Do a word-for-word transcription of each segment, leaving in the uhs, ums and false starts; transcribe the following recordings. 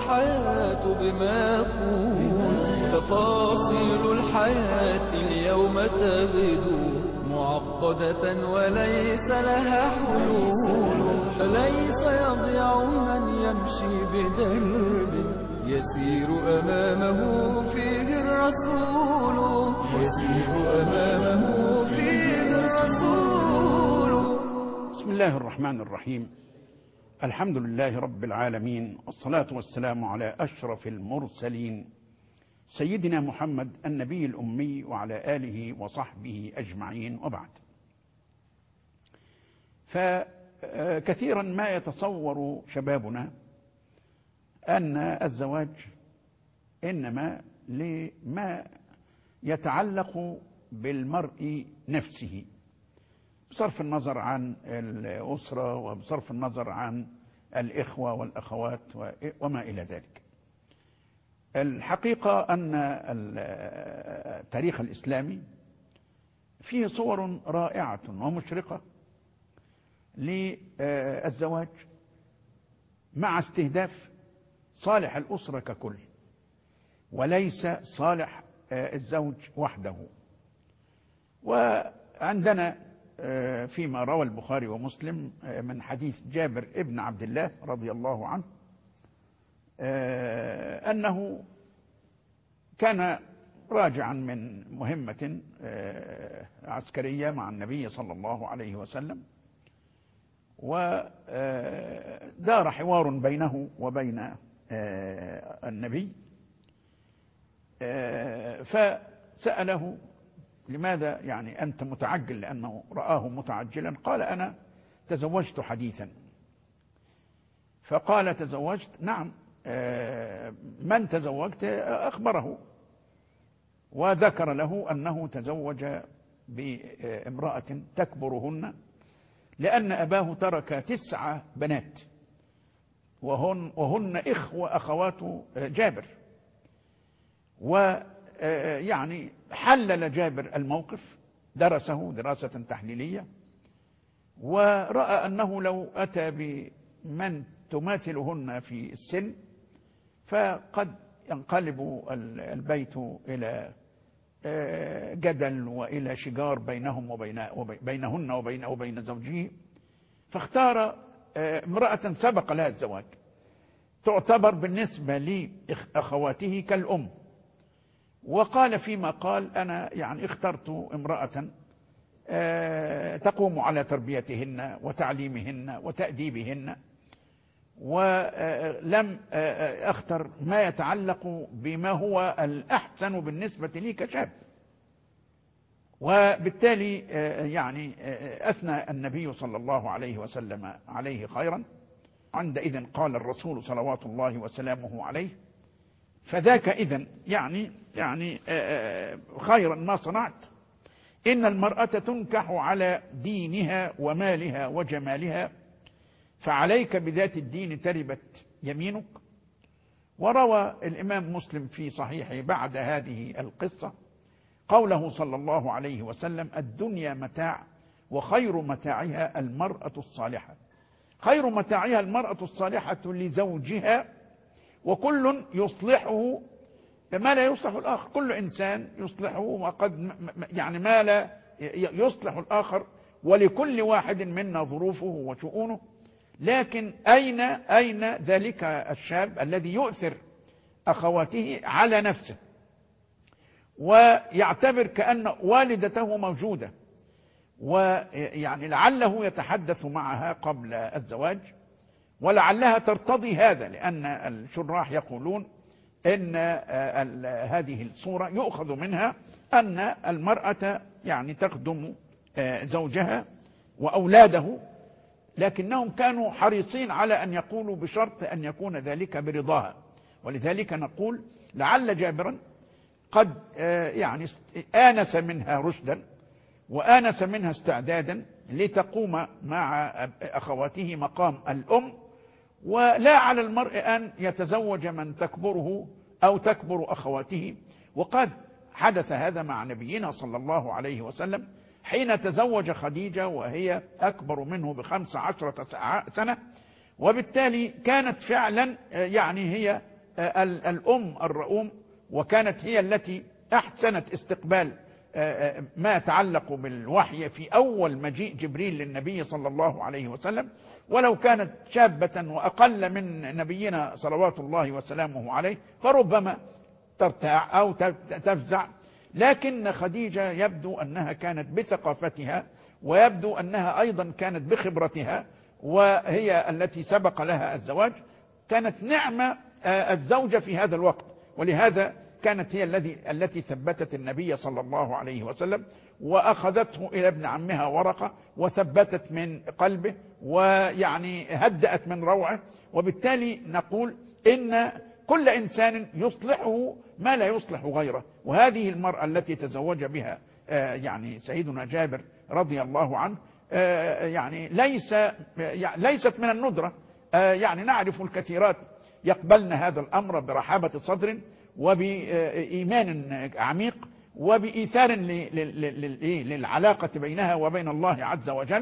الحياة بما يقول. تفاصيل الحياة اليوم تبدو معقدة وليس لها حلول. فليس يضيع من يمشي بدرب يسير أمامه فيه الرسول. يسير أمامه فيه الرسول. بسم الله الرحمن الرحيم. الحمد لله رب العالمين، والصلاة والسلام على أشرف المرسلين سيدنا محمد النبي الأمي وعلى آله وصحبه أجمعين، وبعد. فكثيرا ما يتصور شبابنا أن الزواج إنما لما يتعلق بالمرء نفسه، بصرف النظر عن الأسرة وبصرف النظر عن الإخوة والأخوات وما إلى ذلك. الحقيقة أن التاريخ الإسلامي فيه صور رائعة ومشرقة للزواج مع استهداف صالح الأسرة ككل، وليس صالح الزوج وحده. وعندنا فيما روى البخاري ومسلم من حديث جابر ابن عبد الله رضي الله عنه أنه كان راجعا من مهمة عسكرية مع النبي صلى الله عليه وسلم، ودار حوار بينه وبين النبي، فسأله: لماذا يعني أنت متعجل؟ لأنه رآه متعجلا. قال: أنا تزوجت حديثا. فقال: تزوجت؟ نعم. من تزوجت؟ أخبره، وذكر له أنه تزوج بامرأة تكبرهن، لأن أباه ترك تسع بنات وهن, وهن إخوة أخوات جابر. ويعني حلل جابر الموقف، درسه دراسة تحليلية، ورأى أنه لو أتى بمن تماثلهن في السن فقد ينقلب البيت إلى جدل وإلى شجار بينهم وبين بينهن وبين وبين زوجه. فاختار امرأة سبق لها الزواج، تعتبر بالنسبة لأخواته كالأم. وقال فيما قال: أنا يعني اخترت امرأة تقوم على تربيتهن وتعليمهن وتأديبهن، ولم أختر ما يتعلق بما هو الأحسن بالنسبة لي كشاب. وبالتالي يعني أثنى النبي صلى الله عليه وسلم عليه خيرا. عندئذ قال الرسول صلوات الله وسلامه عليه: فذاك إذن يعني يعني خيرا ما صنعت. إن المرأة تنكح على دينها ومالها وجمالها، فعليك بذات الدين تربت يمينك. وروى الإمام مسلم في صحيحه بعد هذه القصة قوله صلى الله عليه وسلم: الدنيا متاع، وخير متاعها المرأة الصالحة. خير متاعها المرأة الصالحة لزوجها، وكل يصلحه ما لا يصلح الآخر. كل إنسان يصلحه وقد يعني ما لا يصلح الآخر، ولكل واحد منا ظروفه وشؤونه. لكن أين أين ذلك الشاب الذي يؤثر أخواته على نفسه ويعتبر كأن والدته موجودة، ويعني لعله يتحدث معها قبل الزواج، ولعلها ترتضي هذا، لأن الشراح يقولون إن هذه الصورة يؤخذ منها أن المرأة يعني تخدم زوجها وأولاده، لكنهم كانوا حريصين على أن يقولوا بشرط أن يكون ذلك برضاها. ولذلك نقول لعل جابرا قد يعني آنس منها رشدا وآنس منها استعدادا لتقوم مع أخواته مقام الأم، ولا على المرء أن يتزوج من تكبره أو تكبر أخواته. وقد حدث هذا مع نبينا صلى الله عليه وسلم حين تزوج خديجة وهي أكبر منه بخمس عشرة سنة، وبالتالي كانت فعلا يعني هي الأم الرؤوم، وكانت هي التي أحسنت استقبال ما يتعلق بالوحي في أول مجيء جبريل للنبي صلى الله عليه وسلم، ولو كانت شابة وأقل من نبينا صلوات الله وسلامه عليه فربما ترتاع أو تفزع. لكن خديجة يبدو أنها كانت بثقافتها، ويبدو أنها أيضا كانت بخبرتها، وهي التي سبق لها الزواج، كانت نعمة الزوجة في هذا الوقت، ولهذا كانت هي الذي التي ثبتت النبي صلى الله عليه وسلم، وأخذته إلى ابن عمها ورقة وثبتت من قلبه، ويعني هدأت من روعه. وبالتالي نقول إن كل إنسان يصلحه ما لا يصلح غيره، وهذه المرأة التي تزوج بها يعني سيدنا جابر رضي الله عنه يعني ليس ليست من الندرة، يعني نعرف الكثيرات يقبلن هذا الأمر برحابة صدر وبإيمان عميق وبإيثار للعلاقة بينها وبين الله عز وجل،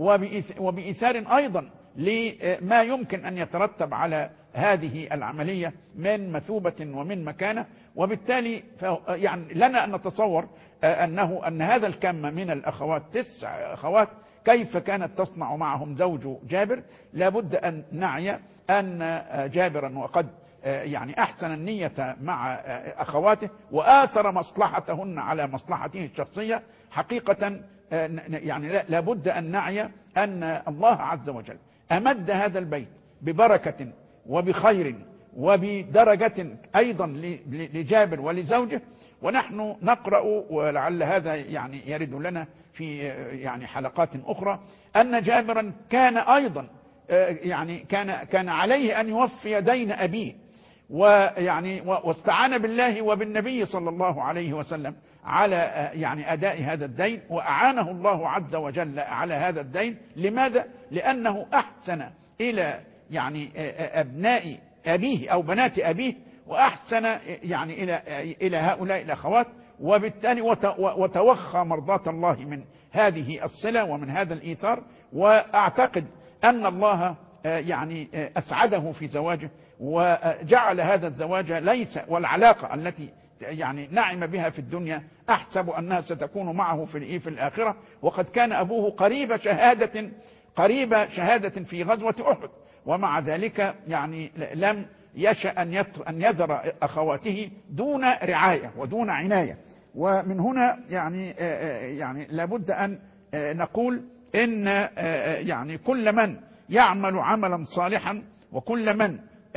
وبإيثار أيضا لما يمكن أن يترتب على هذه العملية من مثوبة ومن مكانة. وبالتالي يعني لنا أن نتصور أنه أن هذا الكم من الأخوات، تسع أخوات، كيف كانت تصنع معهم زوج جابر. لابد أن نعي أن جابرا وقد يعني أحسن النية مع أخواته وآثر مصلحتهن على مصلحته الشخصية حقيقة. يعني لابد أن نعي أن الله عز وجل أمد هذا البيت ببركة وبخير وبدرجة أيضا لجابر ولزوجه. ونحن نقرأ، ولعل هذا يعني يرد لنا في يعني حلقات أخرى، أن جابرا كان أيضا يعني كان كان عليه أن يوفي دين أبيه، ويعني واستعان بالله وبالنبي صلى الله عليه وسلم على يعني أداء هذا الدين، وأعانه الله عز وجل على هذا الدين. لماذا؟ لأنه أحسن إلى يعني أبناء أبيه أو بنات أبيه، وأحسن يعني إلى إلى هؤلاء الأخوات، وبالتالي وتوخى مرضاة الله من هذه الصلة ومن هذا الإيثار. وأعتقد أن الله يعني أسعده في زواجه، وجعل هذا الزواج ليس والعلاقة التي يعني نعم بها في الدنيا أحسب أنها ستكون معه في في الآخرة. وقد كان أبوه قريب شهادة قريب شهادة في غزوة أحد، ومع ذلك يعني لم يشأ أن أن يذر أخواته دون رعاية ودون عناية. ومن هنا يعني يعني لابد أن نقول إن يعني كل من يعمل عملا صالحا، وكل من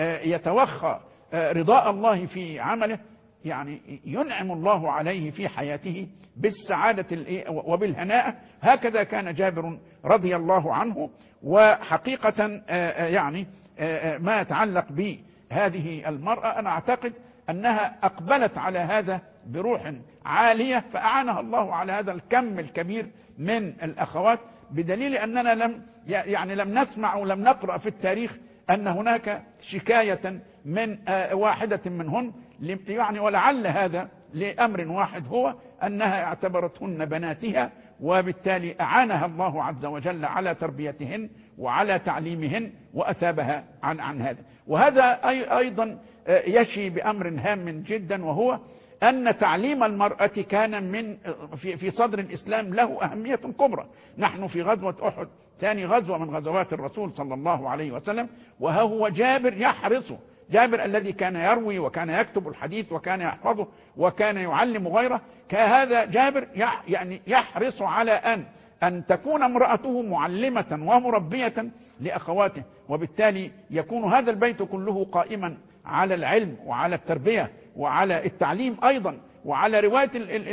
يتوخى رضاء الله في عمله، يعني ينعم الله عليه في حياته بالسعادة وبالهناء. هكذا كان جابر رضي الله عنه. وحقيقة يعني ما يتعلق بهذه المرأة، أنا أعتقد أنها أقبلت على هذا بروح عالية، فأعانها الله على هذا الكم الكبير من الأخوات، بدليل أننا لم يعني لم نسمع ولم نقرأ في التاريخ أن هناك شكاية من واحدة منهن، يعني ولعل هذا لأمر واحد، هو أنها اعتبرتهن بناتها، وبالتالي أعانها الله عز وجل على تربيتهن وعلى تعليمهن وأثابها عن عن هذا. وهذا أيضا يشي بأمر هام جدا، وهو أن تعليم المرأة كان من في في صدر الإسلام له أهمية كبرى. نحن في غزوة أحد، ثاني غزوة من غزوات الرسول صلى الله عليه وسلم، وها هو جابر يحرص، جابر الذي كان يروي وكان يكتب الحديث وكان يحفظه وكان يعلم غيره، كهذا جابر يعني يحرص على أن أن تكون امرأته معلمة ومربية لأخواته، وبالتالي يكون هذا البيت كله قائما على العلم وعلى التربية وعلى التعليم أيضا، وعلى رواية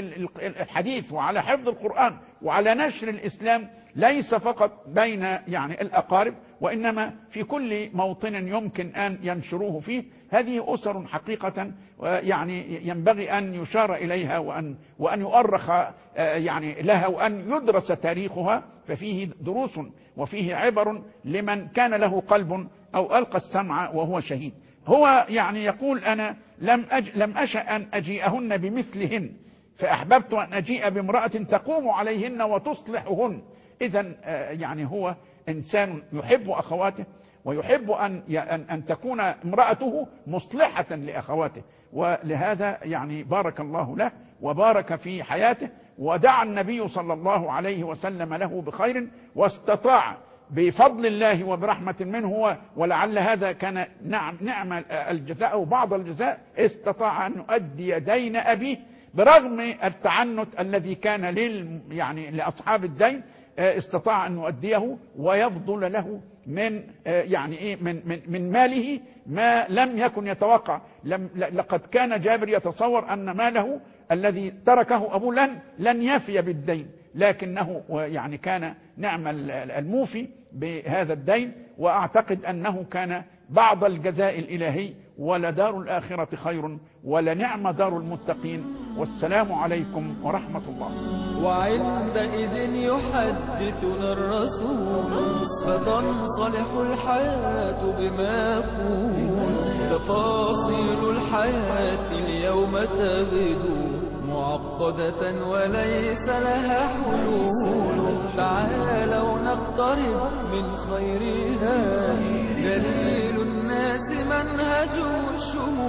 الحديث وعلى حفظ القرآن وعلى نشر الإسلام، ليس فقط بين يعني الأقارب، وإنما في كل موطن يمكن أن ينشروه فيه. هذه أسر حقيقة يعني ينبغي أن يشار إليها وأن وأن يؤرخ يعني لها وأن يدرس تاريخها، ففيه دروس وفيه عبر لمن كان له قلب أو ألقى السمع وهو شهيد. هو يعني يقول: أنا لم أج لم أشأ أن أجيئهن بمثلهن، فأحببت أن أجيء بامرأة تقوم عليهن وتصلحهن. إذن يعني هو إنسان يحب أخواته ويحب أن أن تكون امرأته مصلحة لأخواته، ولهذا يعني بارك الله له وبارك في حياته، ودعا النبي صلى الله عليه وسلم له بخير، واستطاع بفضل الله وبرحمة منه، ولعل هذا كان نعم نعم الجزاء أو بعض الجزاء، استطاع أن يؤدي دين أبيه برغم التعنت الذي كان لل يعني لأصحاب الدين، استطاع أن يؤديه ويفضل له من يعني إيه من من من ماله ما لم يكن يتوقع. لم لقد كان جابر يتصور أن ماله الذي تركه أبوه لن لن يفي بالدين، لكنه يعني كان نعم الموفي بهذا الدين، وأعتقد أنه كان بعض الجزاء الإلهي، ولدار الآخرة خير، ولنعم دار المتقين. والسلام عليكم ورحمة الله. وعندئذ يحدثنا الرسول فتنصلح الحياة بما يقول، تفاصيل الحياة اليوم تبدو معقدة وليس لها حلول. تعالوا نقترب من خيرها، دليل الناس منهجه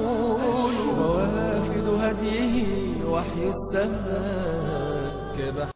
الشمول، ووافد هديه وحي السماء كبحر